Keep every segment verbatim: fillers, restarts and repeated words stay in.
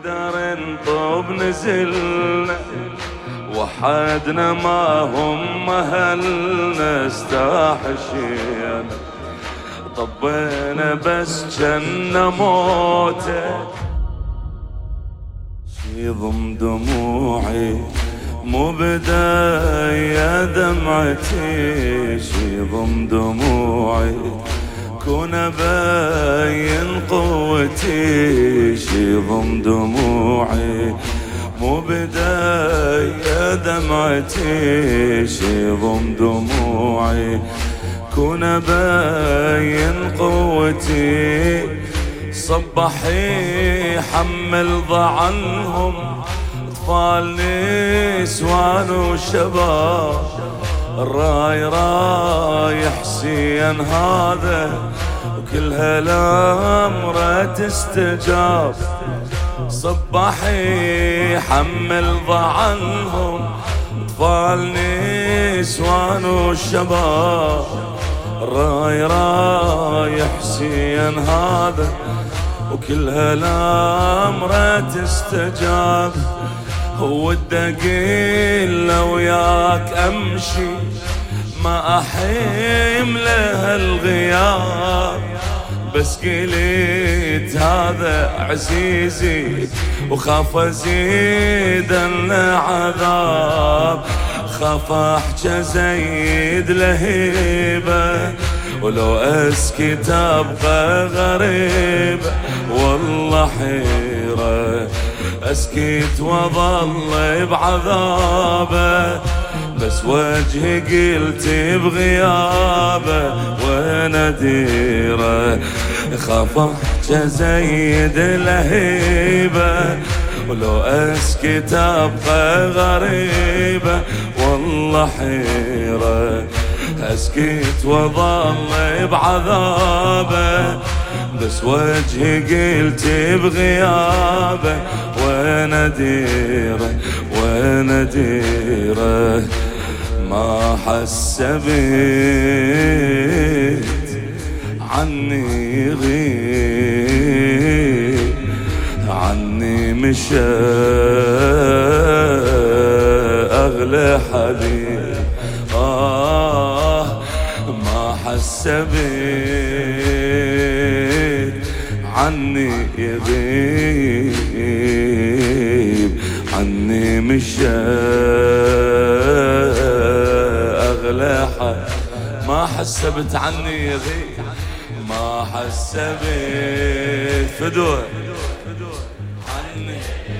نقدر نطب نزلنا وحدنا ما هم أهلنا استحشينا طبينا بس جنة موتة يضم دموعي مو بداية دمعتي يضم دموعي كون أبين قوتي يضم دموعي مو بداية دمعتي يضم دموعي كون أبين قوتي صبحي حمل ضعنهم أطفال نسوان وشباب الراي رايح سين هذا وكل هالأمر تستجاب صبحي حمل ضعنهم أطفال نسوان وشباب الراي رايح سين هذا وكل هالأمر تستجاب هو الدقيل لو ياك أمشي ما أحيم له الغياب بس قلت هذا عزيزي وخاف أزيد العذاب خاف أحجى زيد لهيبة ولو أسكت أبقى غريبة والله حيرة أسكت وظل بعذابه بس وجهي قلت بغيابه ونديره خاف أحجى زيد لهيبة ولو أسكت أبقى غريبة والله حيرة أسكت وظل بعذابه بس وجهي قلت بغيابه ونديره ونديره ما حسبت عني غيب عني مشى أغلى حبيب آه ما حسبت عني يغيب عني مشى أغلى حبيب ما حسبت عني يغيب ما حسبت فدوة عني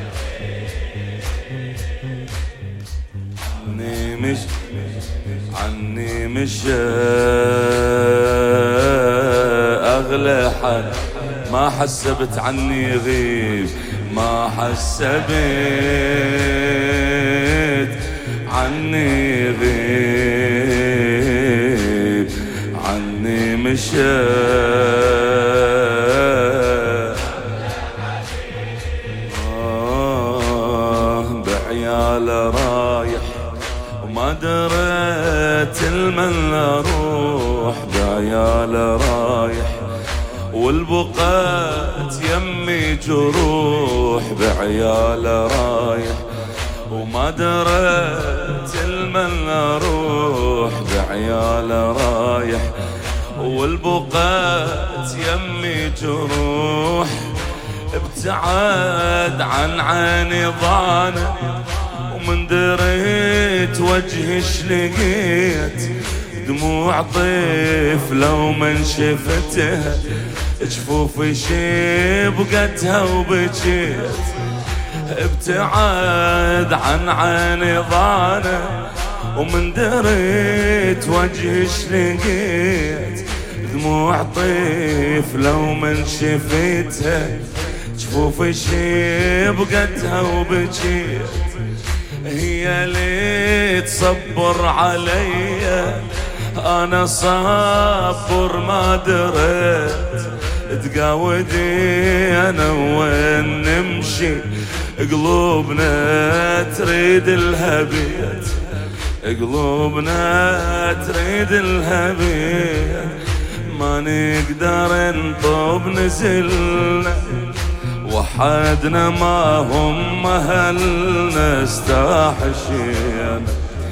عني مش عني مشى أغلى حد ما حسبت عني يغيب ما حسبت عني يغيب عني مشى آه بعيال رايح وما دريت المن اروح بعيال رايح والبقات يمي جروح بعيال رايح وما دريت المن اروح بعيال رايح والبقات يمي جروح ابتعد عن عيني ضانه ومن دريت وجهي شلقيت دموع طيف لو من شفتها جفوفي شبقتها وبجيت ابتعد عن عيني ضانه ومن دريت وجهي شلقيت دموع طيف لو من شفتها جفوفي شبقتها وبجيت هي اللي تصبر علي انا صبر ما دريت تقاودي انا وين نمشي قلوبنا تريد الهبيت قلوبنا تريد الهبيت ما نقدر نطب نزلنا وحدنا ما هم أهلنا استاحشين،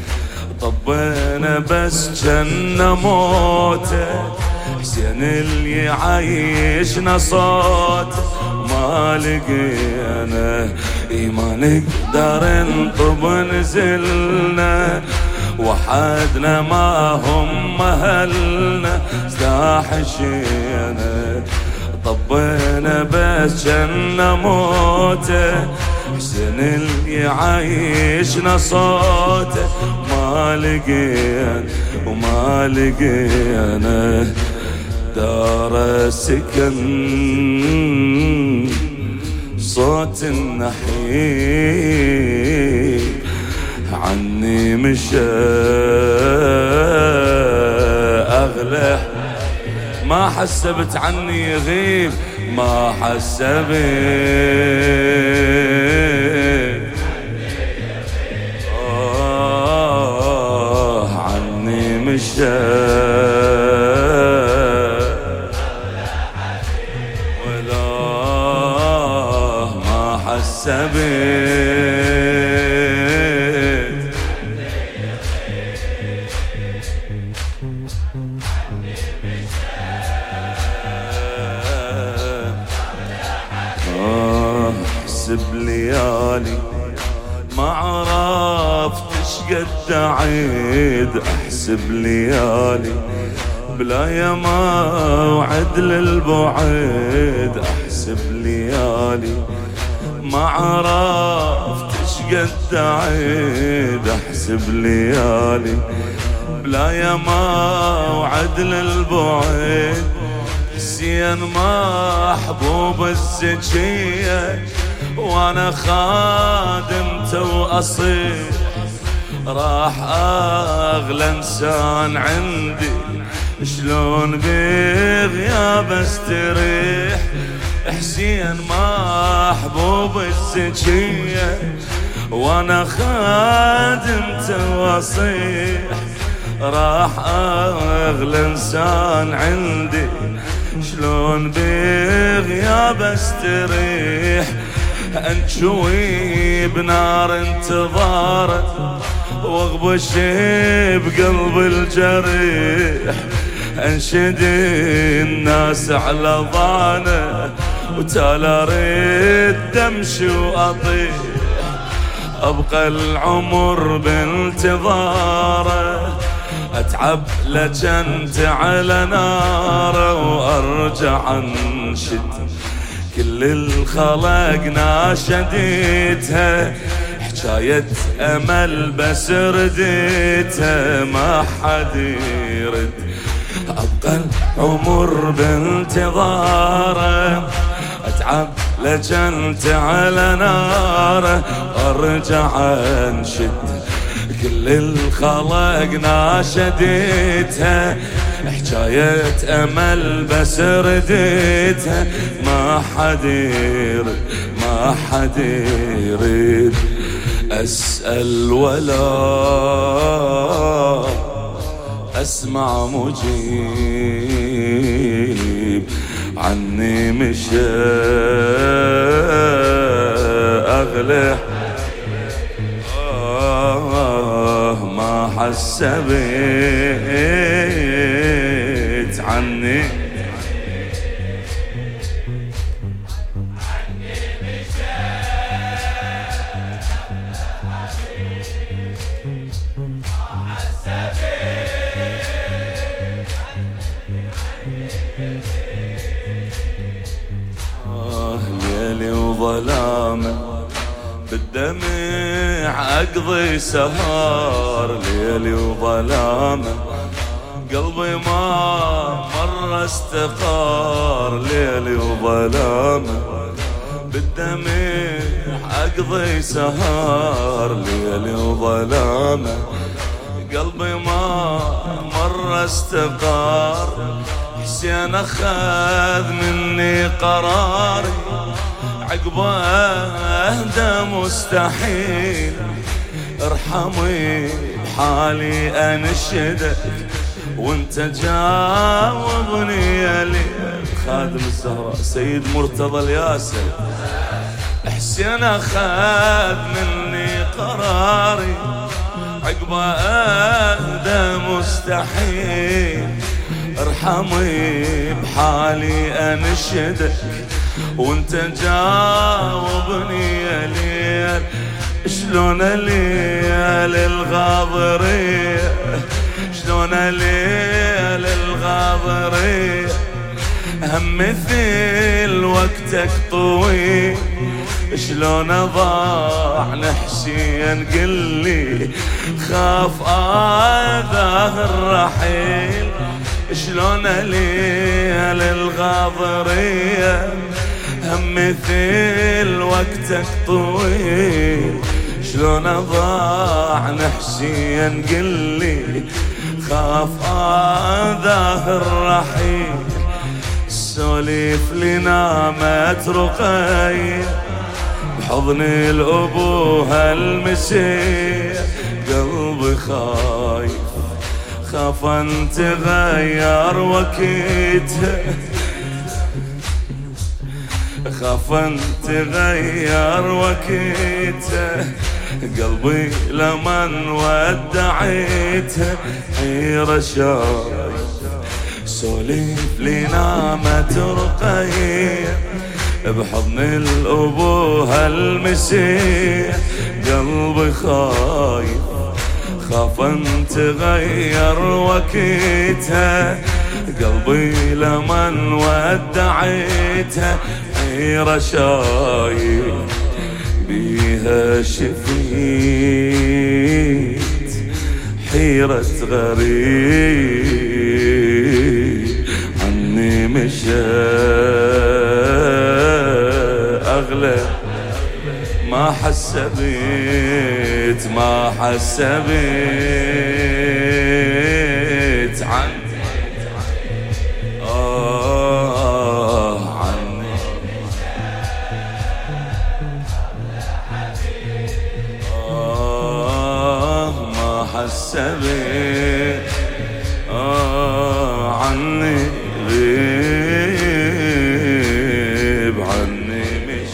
طبينا بس جنة موته، حسين اللي يعيشنا صوته ما لقينا، اي ما نقدر نطب نزلنا، وحدنا ما هم أهلنا استاحشينا، طبينا بس جنة موته، حسين اللي يعيشنا صوته ما لقينا وما لقينا، دار سكن صوت النحيب عني مشى أغلى، ما حسبت عني يغيب ما حسبت، آه عني مشى ولا ما حسبت، احسب ليالي ما عرفت شقد اعيد، احسب ليالي بلا يا موعد للبعيد، احسب ليالي ما عرفت شقد اعيد، احسب ليالي بلا يا موعد للبعيد، حسين محبوب الزكية وانا خادمته واصيل، راح اغلى انسان عندي شلون بغياب استريح، حسين محبوب الزكية وانا خادمته واصيح، راح اغلى انسان عندي شلون بغياب استريح، انشوي بنار انتظاره واغبش بقلب الجريح، انشد الناس على ضانه وتالا رد امشي واطيح، ابقى العمر بانتظاره اتعب لجنت على ناره، وارجع انشد كل الخلق ناشديتها، حكاية امل بس رديتها ما حد يرد، ابقى العمر بانتظاره اتعب لجنت على ناره، وارجع انشد كل الخلق ناشديتها، حكاية امل بس رديتها ما حد يرد ما حد يريد، اسأل ولا اسمع مجيب عني مشى اغلى، ما حسبت عني آه ليلي وظلامه بالدمع اقضي سهر، ليلي وظلامه قلبي ما مر استقار، ليلي وظلامه بالدمع اقضي سهر، ليلي وظلامه قلبي ما مر استقار، حسين اخذ مني قراري عقبه اهدى مستحيل، ارحمي بحالي انشدك وانت جاوبني يا ليل، خادم الزهراء سيد مرتضى الياسر. حسين أخذ مني قراري عقبه أهدى مستحيل. ارحمي بحالي أنشدك وانت جاوبني يا ليل. شلون ليل الغاضرية شلون ليل الغاضرية هم مثل وقتك طويل. شلون ضاع نحسين قلي خاف آذاه الرحيل. شلون ليل الغاضرية هم مثل وقتك طويل. شلون ضاع نحسين قلي خاف آذاه الرحيل. سوليف لي نامت رقية بحضن الأبوها المسيح. قلبي خايف خاف ان تغير وكيتها خاف ان تغير وكيتها. قلبي لمن ودعيتها حيرة شايف. سوليف لي نامت رقية بحضن الأبوها المسيح. قلبي خايف خاف ان تغير وكيتها. قلبي لمن ودعيتها حيرة شايف. بيها شفيت حيرة غريب عني مشى أغلى ما حسبت ما حسبت عني آه عني آه ما حسبت آه عني غيب عني مش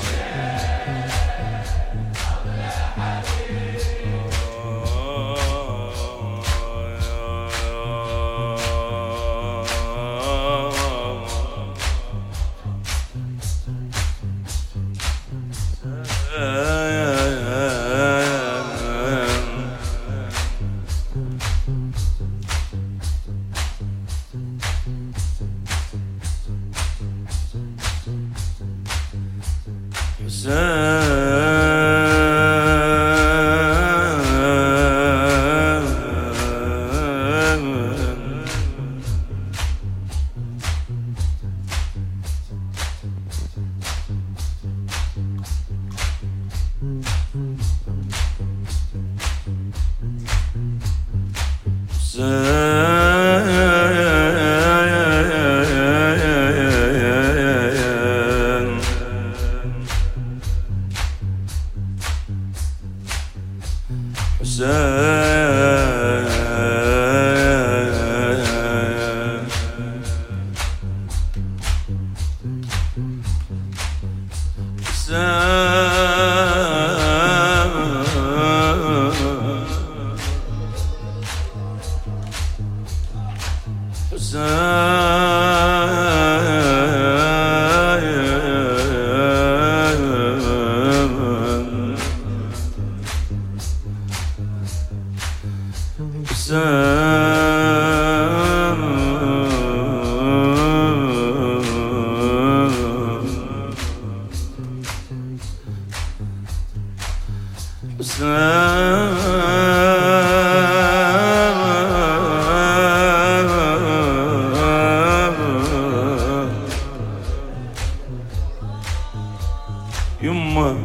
يما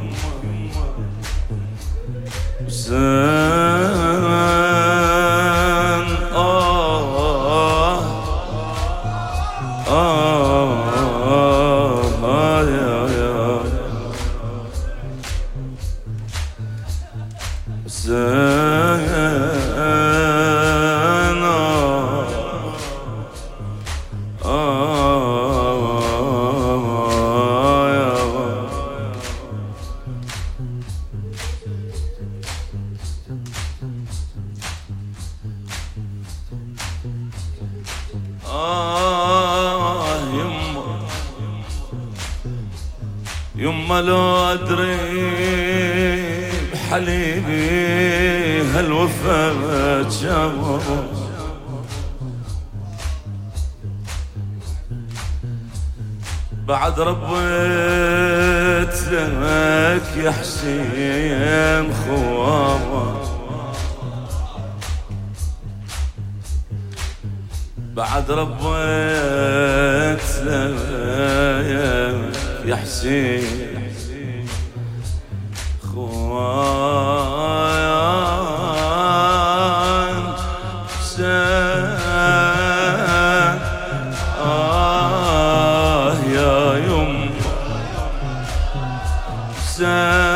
حسين آه آه آه يا يا حسين آه آه يما يما لو أدري بحليبي هالوفا تشاور بعد ربيت لك يا حسين خوامة بعد ربيت لك يا حسين خوان حسين آه يا يم حسين